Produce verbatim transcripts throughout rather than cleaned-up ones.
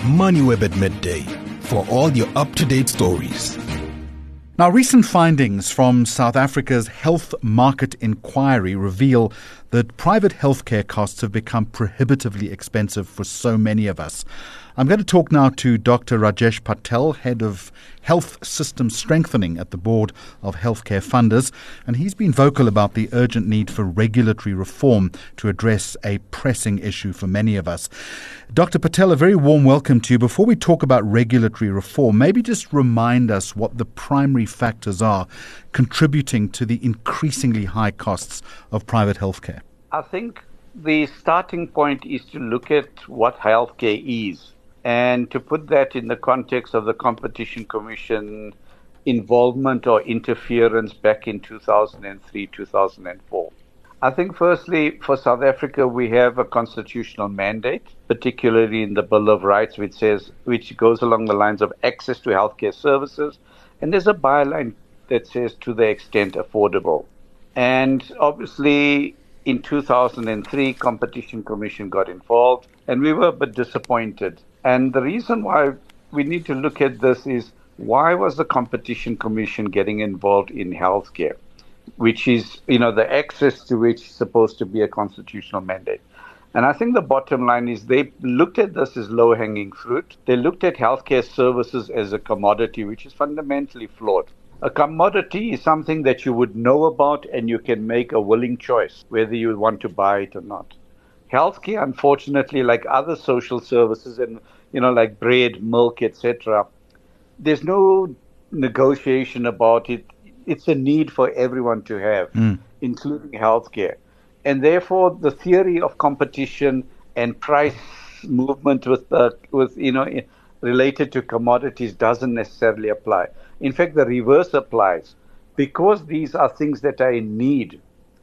MoneyWeb at midday for all your up-to-date stories. Now, recent findings from South Africa's Health Market Inquiry reveal that private healthcare costs have become prohibitively expensive for so many of us. I'm going to talk now to Doctor Rajesh Patel, Head of Health System Strengthening at the Board of Healthcare Funders, and he's been vocal about the urgent need for regulatory reform to address a pressing issue for many of us. Doctor Patel, a very warm welcome to you. Before we talk about regulatory reform, maybe just remind us what the primary factors are contributing to the increasingly high costs of private healthcare. I think the starting point is to look at what healthcare is, and to put that in the context of the Competition Commission involvement or interference back in two thousand three, two thousand four. I think firstly, for South Africa, we have a constitutional mandate, particularly in the Bill of Rights, which says, which goes along the lines of access to healthcare services. And there's a byline that says to the extent affordable. And obviously, in two thousand three, Competition Commission got involved, and we were a bit disappointed. And the reason why we need to look at this is, why was the Competition Commission getting involved in healthcare, which is, you know, the access to which is supposed to be a constitutional mandate? And I think the bottom line is they looked at this as low-hanging fruit. They looked at healthcare services as a commodity, which is fundamentally flawed. A commodity is something that you would know about and you can make a willing choice whether you want to buy it or not. Healthcare, unfortunately, like other social services and, you know, like bread, milk, et cetera, there's no negotiation about it. It's a need for everyone to have, mm. including healthcare. And therefore, the theory of competition and price movement with, uh, with you know, related to commodities doesn't necessarily apply. In fact, the reverse applies, because these are things that are in need.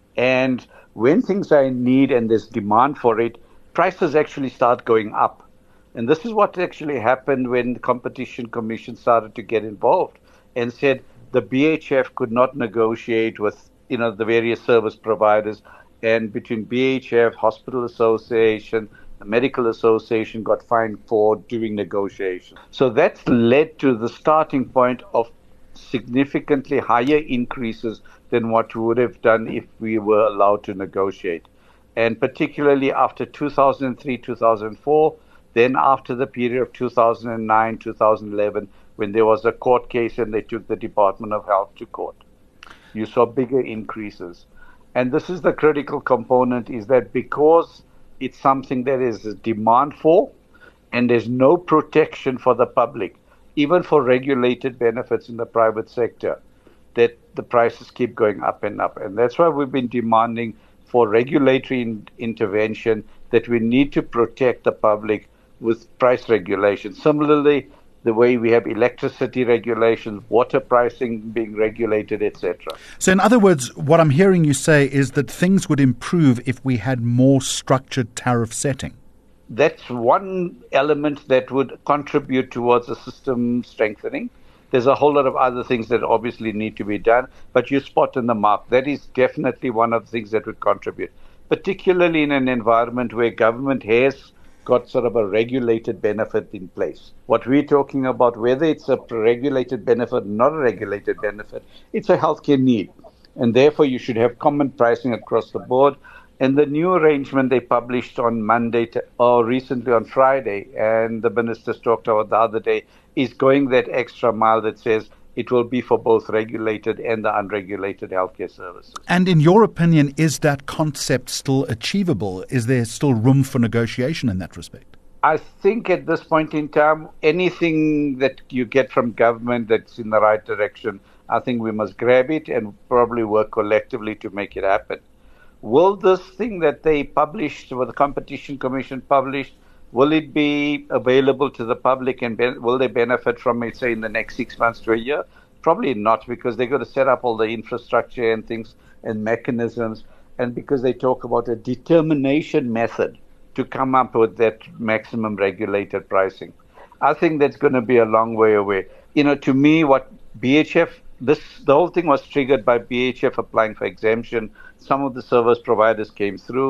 And when things are in need and there's demand for it, prices actually start going up. And this is what actually happened when the Competition Commission started to get involved and said the B H F could not negotiate with, you know, the various service providers. And between B H F, Hospital Association, the Medical Association got fined for doing negotiations. So that's led to the starting point of significantly higher increases than what we would have done if we were allowed to negotiate. And particularly after two thousand three, two thousand four, then after the period of two thousand nine, two thousand eleven, when there was a court case and they took the Department of Health to court, you saw bigger increases. And this is the critical component, is that because it's something that is a demand for and there's no protection for the public, even for regulated benefits in the private sector, that the prices keep going up and up. And that's why we've been demanding for regulatory in- intervention, that we need to protect the public with price regulation. Similarly, the way we have electricity regulations, water pricing being regulated, et cetera. So in other words, what I'm hearing you say is that things would improve if we had more structured tariff setting. That's one element that would contribute towards the system strengthening. There's a whole lot of other things that obviously need to be done, but you spot on the mark. That is definitely one of the things that would contribute, particularly in an environment where government has got sort of a regulated benefit in place. What we're talking about, whether it's a regulated benefit, not a regulated benefit, it's a healthcare need. And therefore, you should have common pricing across the board. And the new arrangement they published on Monday, to, or recently on Friday, and the ministers talked about the other day, is going that extra mile that says it will be for both regulated and the unregulated healthcare services. And in your opinion, is that concept still achievable? Is there still room for negotiation in that respect? I think at this point in time, anything that you get from government that's in the right direction, I think we must grab it and probably work collectively to make it happen. Will this thing that they published, or the Competition Commission published, will it be available to the public, and be, will they benefit from it, say, in the next six months to a year? Probably not, because they've got to set up all the infrastructure and things and mechanisms, and because they talk about a determination method to come up with that maximum regulated pricing. I think that's going to be a long way away. You know, to me, what B H F, this the whole thing was triggered by B H F applying for exemption. Some of the service providers came through.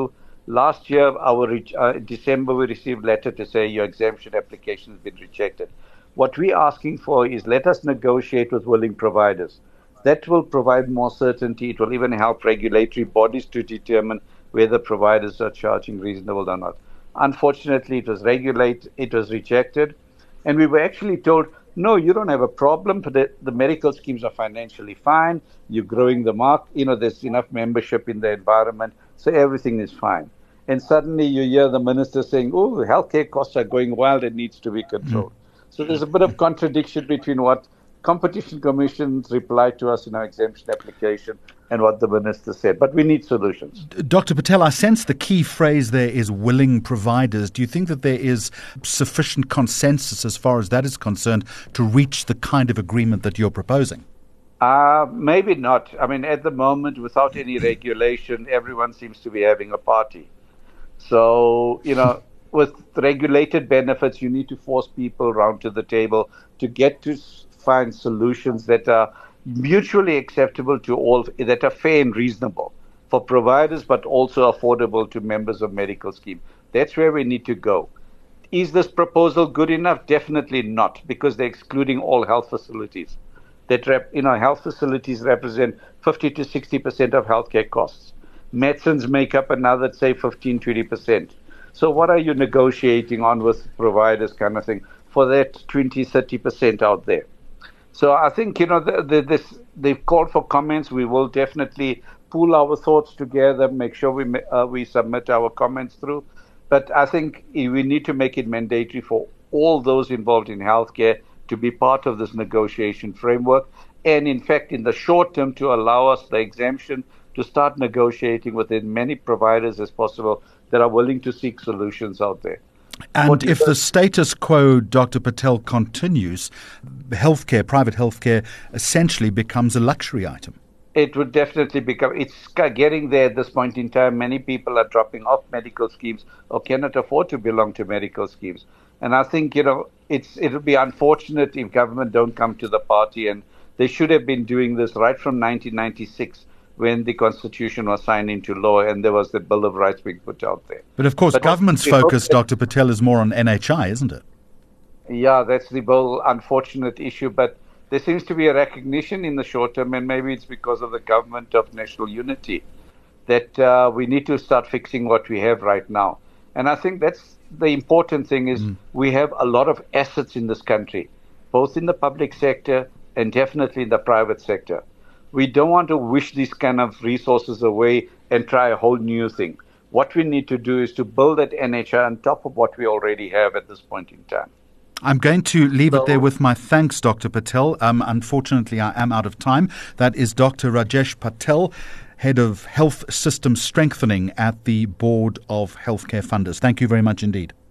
Last year, our uh, December, we received a letter to say your exemption application has been rejected. What we're asking for is let us negotiate with willing providers. That will provide more certainty. It will even help regulatory bodies to determine whether providers are charging reasonable or not. Unfortunately, it was regulate, it was rejected, and we were actually told, no, you don't have a problem. The, the medical schemes are financially fine. You're growing the market. You know, there's enough membership in the environment, so everything is fine. And suddenly you hear the minister saying, oh, healthcare costs are going wild. It needs to be controlled. Mm. So there's a bit of contradiction between what Competition Commission's reply to us in our exemption application and what the minister said. But we need solutions. Doctor Patel, I sense the key phrase there is willing providers. Do you think that there is sufficient consensus as far as that is concerned to reach the kind of agreement that you're proposing? Uh, maybe not. I mean, at the moment, without any regulation, everyone seems to be having a party. So, you know, with regulated benefits, you need to force people around to the table to get to find solutions that are mutually acceptable to all, that are fair and reasonable for providers, but also affordable to members of medical scheme. That's where we need to go. Is this proposal good enough? Definitely not, because they're excluding all health facilities. That rep, you know, health facilities represent fifty to sixty percent of healthcare costs. Medicines make up another, say, fifteen, twenty percent. So what are you negotiating on with providers kind of thing for that twenty, thirty percent out there? So I think, you know, the, the, this, they've called for comments. We will definitely pool our thoughts together, make sure we uh, we submit our comments through. But I think we need to make it mandatory for all those involved in healthcare to be part of this negotiation framework. And in fact, in the short term, to allow us the exemption to start negotiating with as many providers as possible that are willing to seek solutions out there. And if the status quo, Doctor Patel, continues, healthcare, private healthcare, essentially becomes a luxury item. It would definitely become, it's getting there at this point in time. Many people are dropping off medical schemes or cannot afford to belong to medical schemes. And I think, you know, it's it would be unfortunate if government don't come to the party, and they should have been doing this right from nineteen ninety-six when the Constitution was signed into law and there was the Bill of Rights being put out there. But of course, but government's focus, Doctor Patel, is more on N H I, isn't it? Yeah, that's the whole unfortunate issue. But there seems to be a recognition in the short term, and maybe it's because of the government of national unity, that uh, we need to start fixing what we have right now. And I think that's the important thing is mm. we have a lot of assets in this country, both in the public sector and definitely in the private sector. We don't want to wish these kind of resources away and try a whole new thing. What we need to do is to build that N H I on top of what we already have at this point in time. I'm going to leave so, it there with my thanks, Doctor Patel. Um, unfortunately, I am out of time. That is Doctor Rajesh Patel, Head of Health System Strengthening at the Board of Healthcare Funders. Thank you very much indeed.